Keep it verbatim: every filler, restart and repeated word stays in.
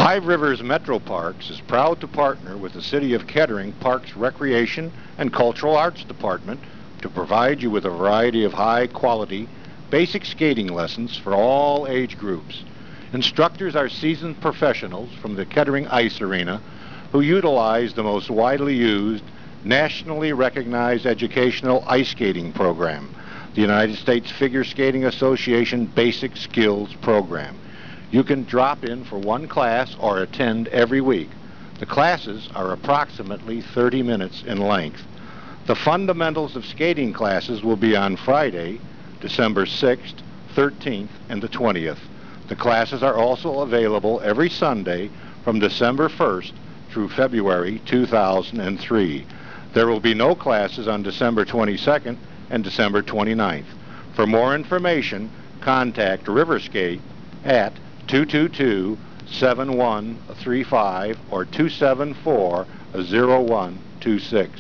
Five Rivers Metro Parks is proud to partner with the City of Kettering Parks Recreation and Cultural Arts Department to provide you with a variety of high-quality, basic skating lessons for all age groups. Instructors are seasoned professionals from the Kettering Ice Arena who utilize the most widely used, nationally recognized educational ice skating program, the United States Figure Skating Association Basic Skills Program. You can drop in for one class or attend every week. The classes are approximately thirty minutes in length. The fundamentals of skating classes will be on Friday, December sixth, thirteenth, and the twentieth. The classes are also available every Sunday from December first through February two thousand three. There will be no classes on December twenty-second and December twenty-ninth. For more information, contact Riverskate at two two two, seven one three five or two seven four, zero one two six.